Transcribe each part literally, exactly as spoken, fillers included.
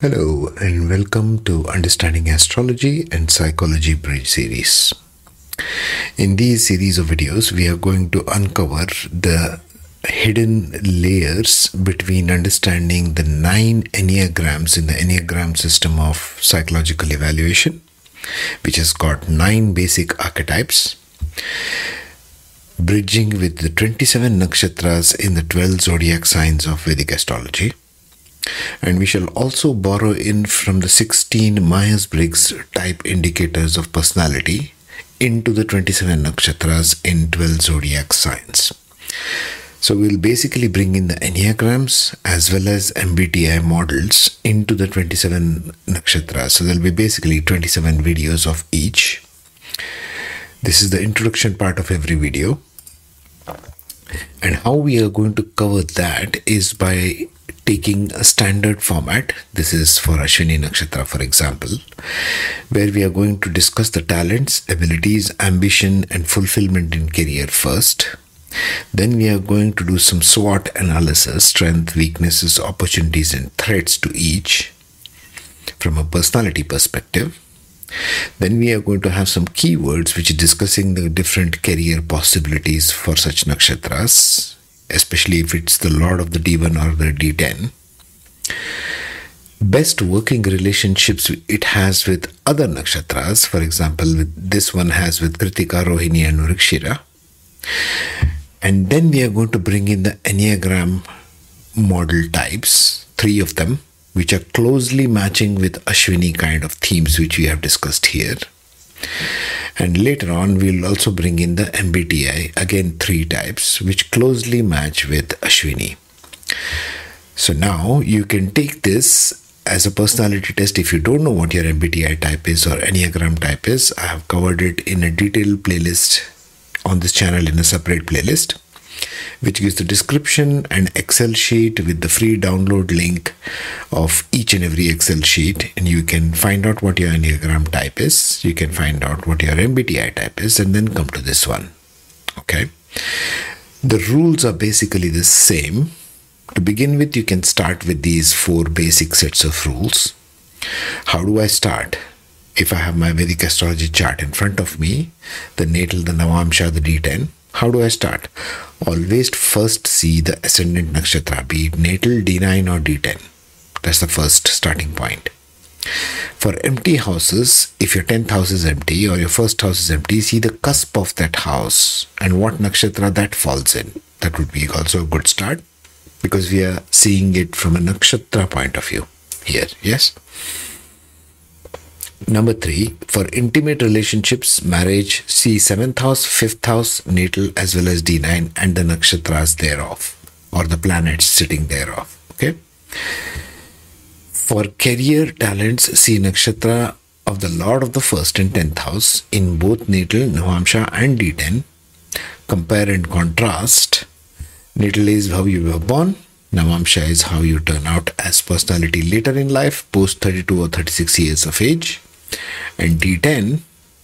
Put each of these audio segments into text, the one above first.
Hello and welcome to Understanding Astrology and Psychology Bridge series. In these series of videos, we are going to uncover the hidden layers between understanding the nine enneagrams in the enneagram system of psychological evaluation, which has got nine basic archetypes, bridging with the twenty-seven nakshatras in the twelve zodiac signs of Vedic astrology. And we shall also borrow in from the sixteen Myers-Briggs type indicators of personality into the twenty-seven nakshatras in twelve zodiac signs. So we'll basically bring in the enneagrams as well as M B T I models into the twenty-seven nakshatras. So there'll be basically twenty-seven videos of each. This is the introduction part of every video. And how we are going to cover that is by taking a standard format. This is for Ashwini Nakshatra, for example, where we are going to discuss the talents, abilities, ambition, and fulfillment in career first. Then we are going to do some SWOT analysis, strength, weaknesses, opportunities, and threats to each from a personality perspective. Then we are going to have some keywords which are discussing the different career possibilities for such nakshatras, especially if it's the Lord of the D one or the D ten. Best working relationships it has with other nakshatras. For example, with this one has with Kritika, Rohini and Mrigashira. And then we are going to bring in the Enneagram model types, three of them, which are closely matching with Ashwini kind of themes which we have discussed here. And later on, we'll also bring in the M B T I, again three types, which closely match with Ashwini. So now you can take this as a personality test. If you don't know what your M B T I type is or Enneagram type is, I have covered it in a detailed playlist on this channel in a separate playlist, which gives the description and Excel sheet with the free download link of each and every Excel sheet. And you can find out what your Enneagram type is. You can find out what your M B T I type is and then come to this one. Okay. The rules are basically the same. To begin with, you can start with these four basic sets of rules. How do I start? If I have my Vedic astrology chart in front of me, the natal, the Navamsha, the D ten, how do I start? Always first see the ascendant nakshatra, be it natal, D nine or D ten. That's the first starting point. For empty houses, if your tenth house is empty or your first house is empty, see the cusp of that house and what nakshatra that falls in. That would be also a good start because we are seeing it from a nakshatra point of view here. Yes? Number three, for intimate relationships, marriage, see seventh house, fifth house, natal as well as D nine and the nakshatras thereof or the planets sitting thereof. Okay. For career talents, see nakshatra of the Lord of the first and tenth house in both natal, Navamsha and D ten. Compare and contrast. Natal is how you were born. Navamsha is how you turn out as personality later in life, post thirty-two or thirty-six years of age. And D ten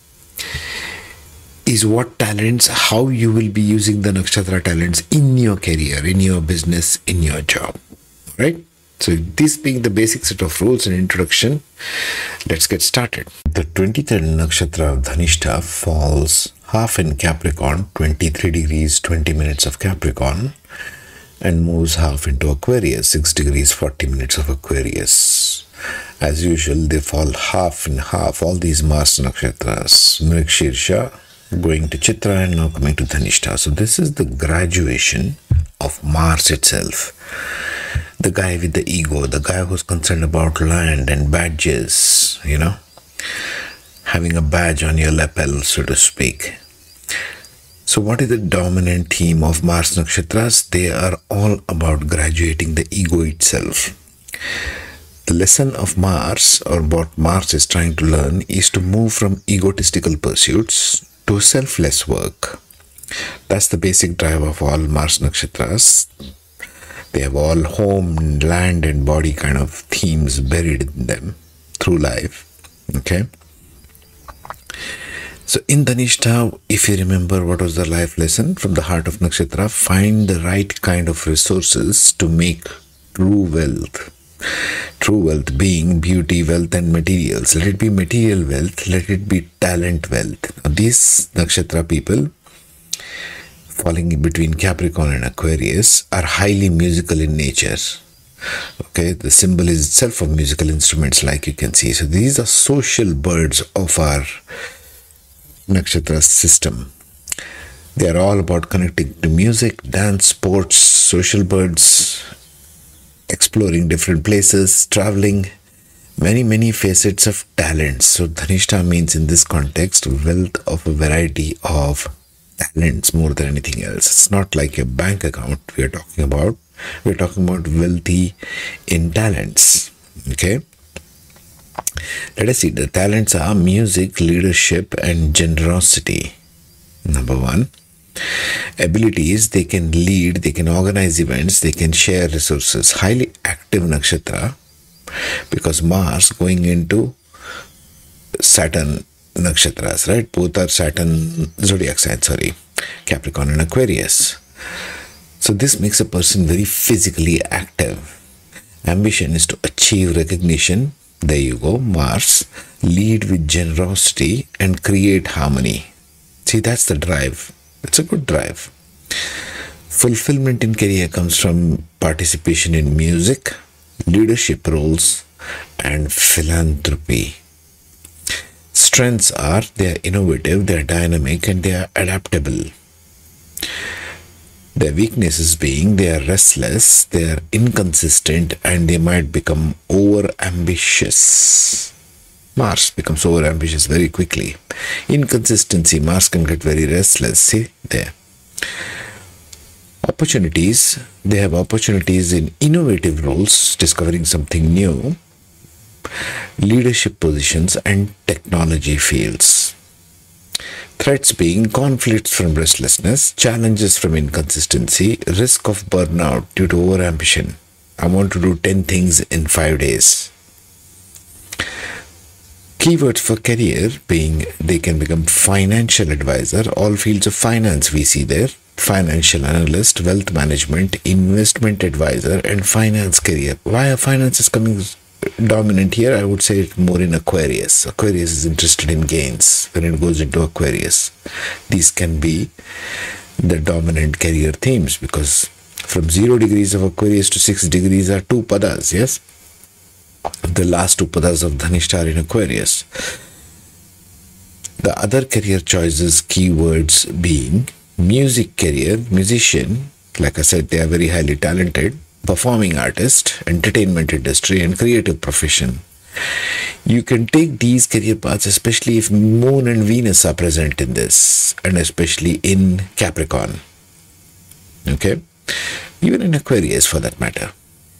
is what talents, how you will be using the nakshatra talents in your career, in your business, in your job. Right? So this being the basic set of rules and introduction, let's get started. The twenty-third nakshatra of Dhanishta falls half in Capricorn, twenty-three degrees, twenty minutes of Capricorn, and moves half into Aquarius, six degrees, forty minutes of Aquarius. As usual, they fall half and half, all these Mars nakshatras. Mrikshirsha going to Chitra and now coming to Dhanishta. So this is the graduation of Mars itself. The guy with the ego, the guy who's concerned about land and badges, you know, having a badge on your lapel, so to speak. So what is the dominant theme of Mars nakshatras? They are all about graduating the ego itself. The lesson of Mars, or what Mars is trying to learn, is to move from egotistical pursuits to selfless work. That's the basic drive of all Mars nakshatras. They have all home, land and body kind of themes buried in them through life. Okay. So in Dhanishta, if you remember what was the life lesson from the heart of nakshatra, find the right kind of resources to make true wealth. True wealth being beauty, wealth, and materials. Let it be material wealth, let it be talent wealth. Now, these nakshatra people falling in between Capricorn and Aquarius are highly musical in nature. Okay, the symbol is itself of musical instruments, like you can see. So these are social birds of our nakshatra system. They are all about connecting to music, dance, sports, social birds, exploring different places, traveling, many, many facets of talents. So Dhanishta means in this context wealth of a variety of talents more than anything else. It's not like a bank account we are talking about. We're talking about wealthy in talents. Okay. Let us see. The talents are music, leadership, and generosity. Number one. Abilities, they can lead, they can organize events, they can share resources. Highly active nakshatra, because Mars going into Saturn nakshatras, right? Both are Saturn zodiac signs, sorry, Capricorn and Aquarius. So this makes a person very physically active. Ambition is to achieve recognition. There you go, Mars. Lead with generosity and create harmony. See, that's the drive. It's a good drive. Fulfillment in career comes from participation in music, leadership roles, and philanthropy. Strengths are they are innovative, they are dynamic, and they are adaptable. Their weaknesses being they are restless, they are inconsistent, and they might become over-ambitious. Mars becomes over-ambitious very quickly. Inconsistency, Mars can get very restless. See there. Opportunities, they have opportunities in innovative roles, discovering something new, leadership positions, and technology fields. Threats being conflicts from restlessness, challenges from inconsistency, risk of burnout due to overambition. I want to do ten things in five days. Keywords for career being they can become financial advisor, all fields of finance we see there, financial analyst, wealth management, investment advisor, and finance career. Why finance is coming dominant here? I would say it more in Aquarius. Aquarius is interested in gains when it goes into Aquarius. These can be the dominant career themes because from zero degrees of Aquarius to six degrees are two padas, yes? The last two padas of Dhanishta are in Aquarius. The other career choices, keywords being music career, musician, like I said, they are very highly talented, performing artist, entertainment industry, and creative profession. You can take these career paths, especially if Moon and Venus are present in this, and especially in Capricorn. Okay? Even in Aquarius for that matter.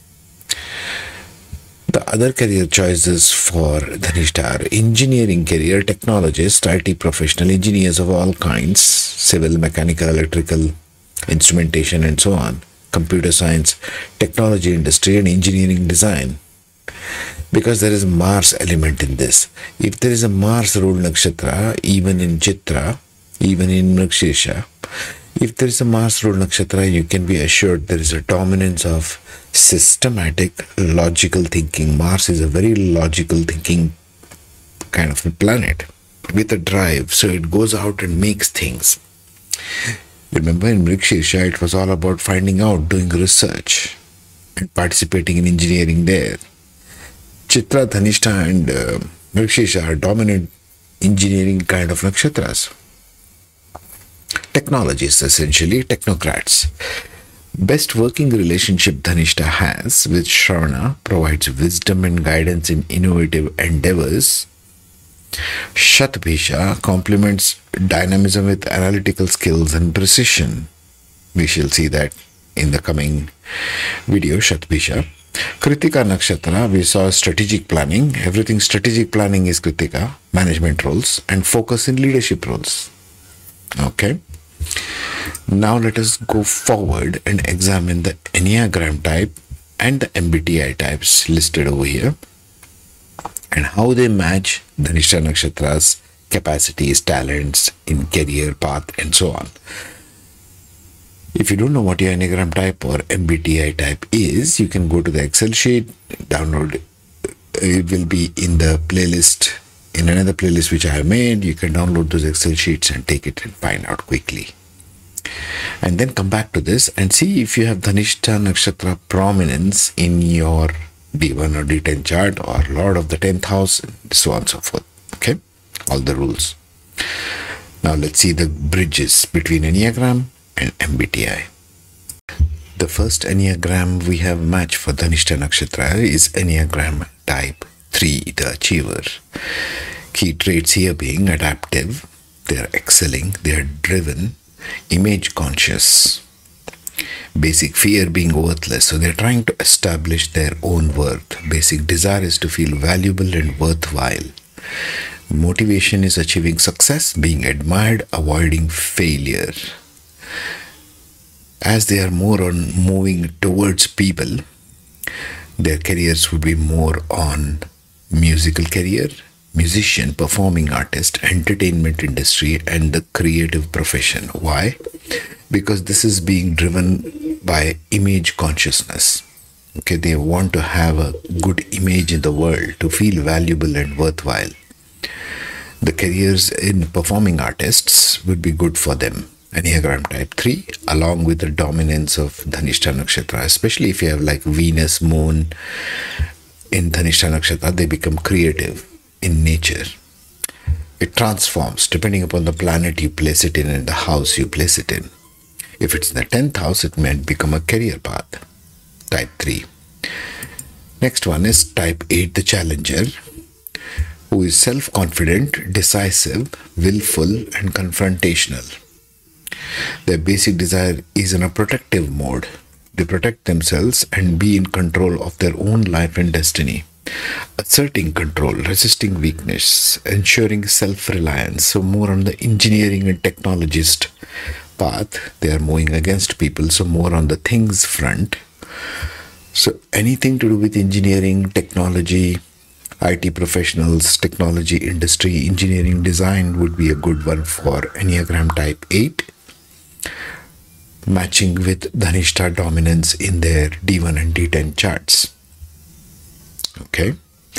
The other career choices for Dhanishta are engineering career, technologist, I T professional, engineers of all kinds, civil, mechanical, electrical, instrumentation, and so on, computer science, technology industry, and engineering design. Because there is a Mars element in this. If there is a Mars ruled nakshatra, even in Chitra, even in Mrikshirsha, if there is a Mars ruled nakshatra, you can be assured there is a dominance of systematic, logical thinking. Mars is a very logical thinking kind of a planet with a drive. So it goes out and makes things. Remember in Mrikshirsha, it was all about finding out, doing research, and participating in engineering there. Chitra, Dhanishta, and uh, Mrikshirsha are dominant engineering kind of nakshatras. Technologists, essentially, technocrats. Best working relationship Dhanishta has with Shravana provides wisdom and guidance in innovative endeavors. Shatbhisha complements dynamism with analytical skills and precision. We shall see that in the coming video, Shatbhisha. Kritika Nakshatra, we saw strategic planning. Everything strategic planning is Kritika, management roles, and focus in leadership roles. Okay. Now let us go forward and examine the Enneagram type and the M B T I types listed over here and how they match Dhanishta Nakshatra's capacities, talents in career path and so on. If you don't know what your Enneagram type or M B T I type is, you can go to the Excel sheet, download. It will be in the playlist, in another playlist which I have made. You can download those Excel sheets and take it and find out quickly. And then come back to this and see if you have Dhanishta Nakshatra prominence in your D one or D ten chart or Lord of the tenth house, so on and so forth. Okay, all the rules. Now let's see the bridges between Enneagram and M B T I. The first Enneagram we have matched for Dhanishta Nakshatra is Enneagram type three, the achiever. Key traits here being adaptive, they are excelling, they are driven, image conscious, basic fear being worthless, so they're trying to establish their own worth. Basic desire is to feel valuable and worthwhile. Motivation is achieving success, being admired, avoiding failure. As they are more on moving towards people, their careers would be more on musical career, musician, performing artist, entertainment industry, and the creative profession. Why? Because this is being driven by image consciousness. Okay, they want to have a good image in the world, to feel valuable and worthwhile. The careers in performing artists would be good for them. Enneagram type three, along with the dominance of Dhanishta Nakshatra, especially if you have like Venus, Moon in Dhanishta Nakshatra, they become creative in nature. It transforms depending upon the planet you place it in and the house you place it in. If it's in the tenth house, it may become a career path. Type three. Next one is type eight, the challenger, who is self-confident, decisive, willful, and confrontational. Their basic desire is in a protective mode. They protect themselves and be in control of their own life and destiny. Asserting control, resisting weakness, ensuring self-reliance. So more on the engineering and technologist path. They are moving against people, so more on the things front. So anything to do with engineering, technology, I T professionals, technology industry, engineering design would be a good one for Enneagram type eight, matching with Dhanishta dominance in their D one and D ten charts. Okay.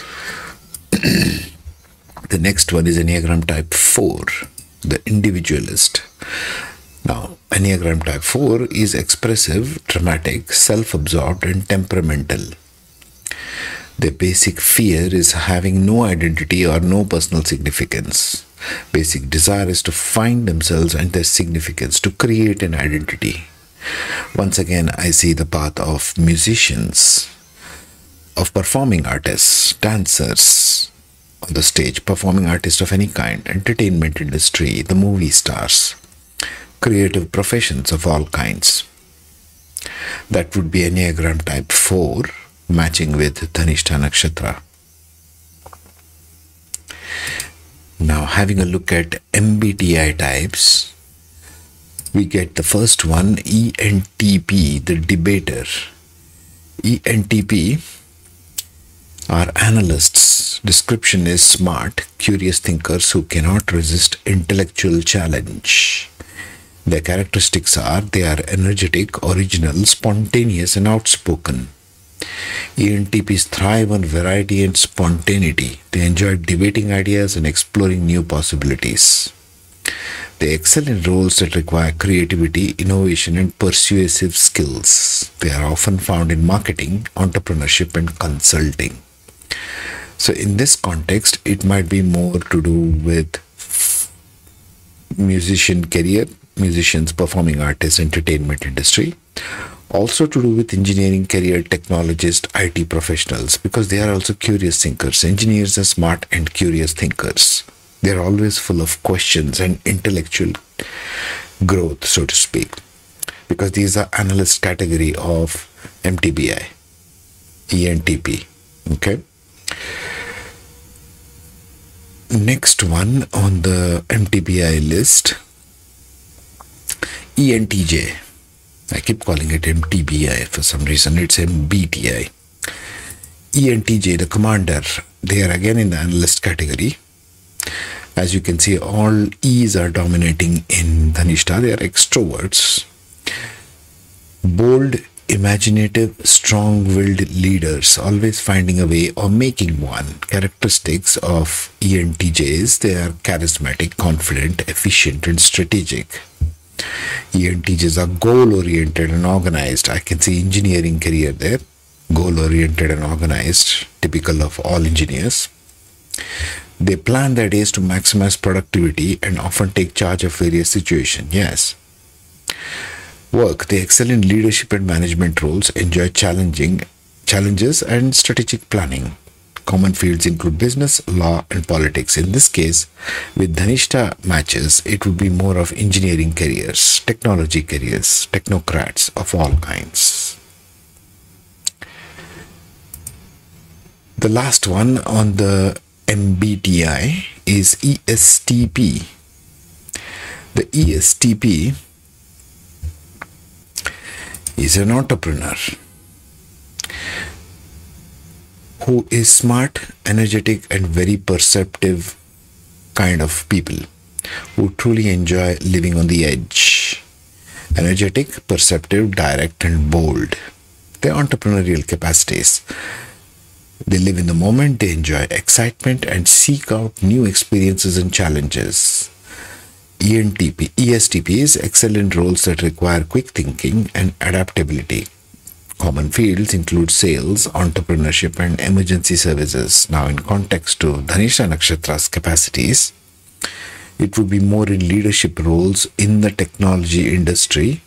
The next one is Enneagram type four, the individualist. Now, Enneagram type four is expressive, dramatic, self-absorbed, and temperamental. Their basic fear is having no identity or no personal significance. Basic desire is to find themselves and their significance, to create an identity. Once again, I see the path of musicians, of performing artists, dancers on the stage, performing artists of any kind, entertainment industry, the movie stars, creative professions of all kinds. That would be Enneagram type four, matching with Dhanishta Nakshatra. Now, having a look at M B T I types, we get the first one, E N T P, the debater. E N T P are analysts. Description is smart, curious thinkers who cannot resist intellectual challenge. Their characteristics are they are energetic, original, spontaneous, and outspoken. E N T Ps thrive on variety and spontaneity. They enjoy debating ideas and exploring new possibilities. They excel in roles that require creativity, innovation, and persuasive skills. They are often found in marketing, entrepreneurship, and consulting. So in this context, it might be more to do with musician career, musicians, performing artists, entertainment industry. Also to do with engineering career, technologists, I T professionals, because they are also curious thinkers. Engineers are smart and curious thinkers. They are always full of questions and intellectual growth, so to speak, because these are analyst category of M T B I, E N T P. Okay. Next one on the M T B I list, E N T J. I keep calling it M T B I for some reason. It's M B T I. E N T J, the commander, they are again in the analyst category. As you can see, all E's are dominating in Dhanishta. They are extroverts. Bold, imaginative, strong-willed leaders, always finding a way or making one. Characteristics of E N T Js: they are charismatic, confident, efficient, and strategic. E N T Js are goal-oriented and organized. I can see engineering career there. Goal-oriented and organized, typical of all engineers. They plan their days to maximize productivity and often take charge of various situations. Yes. Work. They excel in leadership and management roles, enjoy challenging challenges and strategic planning. Common fields include business, law, and politics. In this case, with Dhanishta matches, it would be more of engineering careers, technology careers, technocrats of all kinds. The last one on the M B T I is E S T P. The E S T P is an entrepreneur who is smart, energetic, and very perceptive kind of people who truly enjoy living on the edge. Energetic, perceptive, direct, and bold. Their entrepreneurial capacities. They live in the moment, they enjoy excitement, and seek out new experiences and challenges. E N T P, E S T P is excellent roles that require quick thinking and adaptability. Common fields include sales, entrepreneurship, and emergency services. Now, in context to Dhanishta Nakshatra's capacities, it would be more in leadership roles in the technology industry.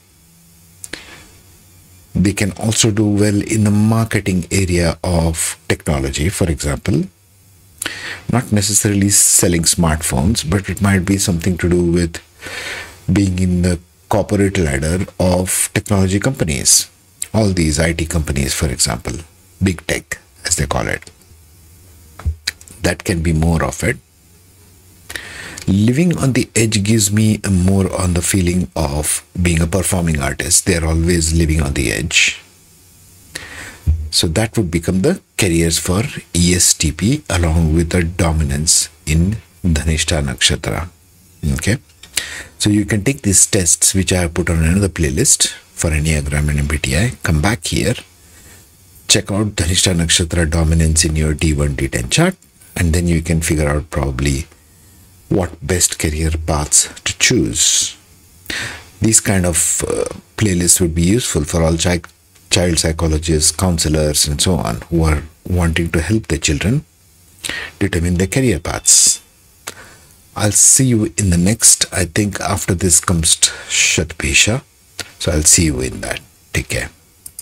They can also do well in the marketing area of technology, for example. Not necessarily selling smartphones, but it might be something to do with being in the corporate ladder of technology companies. All these I T companies, for example, big tech, as they call it. That can be more of it. Living on the edge gives me a more on the feeling of being a performing artist. They're always living on the edge. So that would become the careers for E S T P along with the dominance in Dhanishta Nakshatra. Okay. So you can take these tests which I have put on another playlist for Enneagram and M B T I. Come back here. Check out Dhanishta Nakshatra dominance in your D one D ten chart, and then you can figure out probably what best career paths to choose. These kind of uh, playlists would be useful for all child child psychologists, counselors, and so on who are wanting to help their children determine their career paths. I'll see you in the next. I think after this comes Shatbisha. So I'll see you in that. Take care.